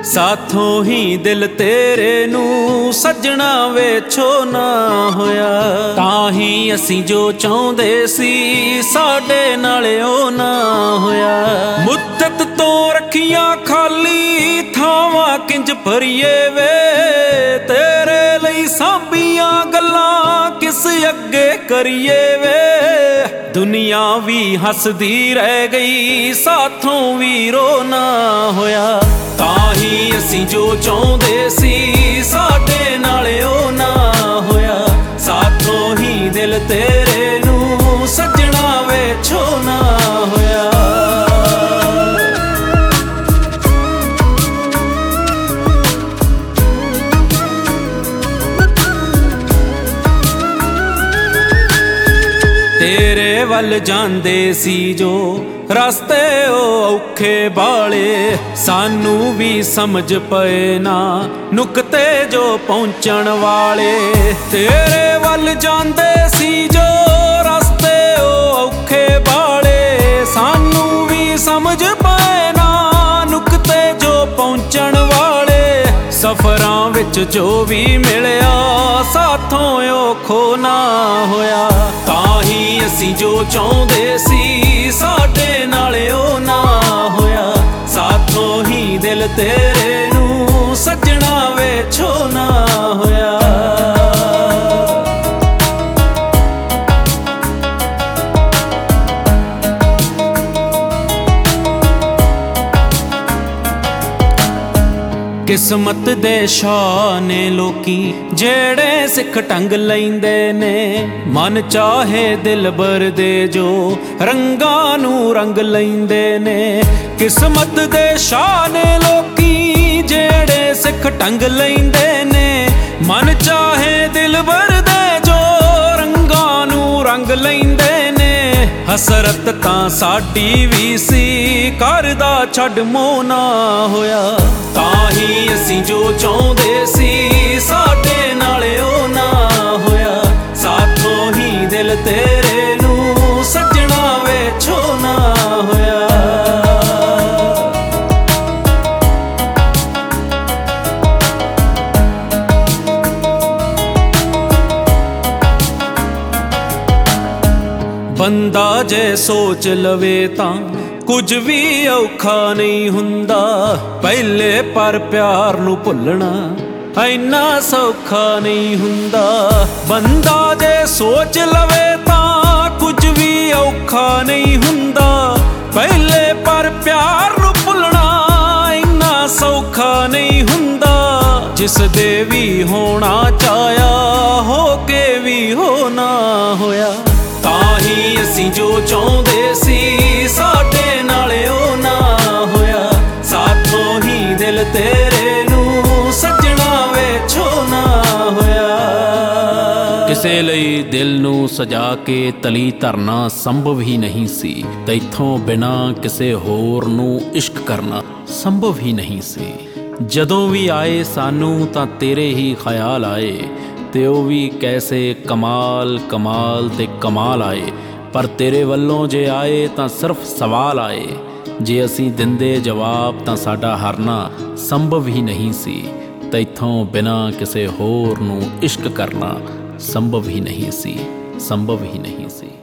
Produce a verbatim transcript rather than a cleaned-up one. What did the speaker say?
साथों ही दिल तेरे नू सजना वेछो ना होया। ताही असी जो चाहुंदे सी साडे नाल ओ ना होया। मुद्दत तो रखियां खाली थावां किंज भरीए वे, तेरे लई सांभियां गल्लां किस अगे करिए वे। दुनिया भी हसदी रह गई साथों भी रोना होया। ताही असी जो चाहुंदे सी साडे नाल ओ ना होया। साथों ही दिल तेरे नू सजना वेछो ना होया। तेरे वल जांदे सी जो रस्ते ओ औखे बाले, सानू भी समझ पए ना नुकते जो पहुंचण वाले। तेरे वल जांदे सी जो रस्ते ओ औखे बाले, सानू भी समझ पए ना नुकते जो पहुंचण वाले। सफरां विच जो भी मिलिया साथों औखो ना होया। ताही असी जो चाहुंदे सी साडे नाल ओ ना होया। साथों ही दिल तेरे नू सजना वेछो ना होया। किस्मत दे शाह ने लोकी जेड़े सिख टंग लैंदे ने, मन चाहे दिलबर दे जो रंगां नू रंग लैंदे ने। किस्मत दे शाह ने लोकी जेड़े सिख टंग लैंदे ने, मन चाहे दिलबर दे जो रंगां नू रंग लैंदे ने। हसरत तां साडी भी सी करदा छड्ड मोह ना होया। ताही असी जो चाहुंदे सी साडे नाल ओ ना होया। साथों ही दिल तेरे नू सजना वेछो ना होया। बंदा जे सोच लवे तां कुछ भी औखा नहीं हुंदा, पहले पर प्यार नू भुलना इन्ना सौखा नहीं हुंदा। बंदा जे सोच लवे तां कुछ भी औखा नहीं हुंदा, पहले पर प्यार नू भुलना इन्ना सौखा नहीं हुंदा। जिस दे भी होना चाया हो के भी होना होया। ताही असी जो चाहुंदे सी साडे नाल ओ ना होया। साथों ही दिल तेरे नू सजना वेछो ना होया। किसे लई दिल नू सजा के तली धरना संभव ही नहीं सी, तैथों बिना किसे होर नू इश्क करना संभव ही नहीं सी। जदों भी आए सानू तां तेरे ही ख्याल आए, ते ओ भी कैसे कमाल कमाल ते कमाल आए। पर तेरे वल्लों जे आए तां सिर्फ सवाल आए, जे असी दिंदे जवाब तां साडा हारना संभव ही नहीं सी। तैथों बिना किसे होर नू इश्क करना संभव ही नहीं सी, संभव ही नहीं सी।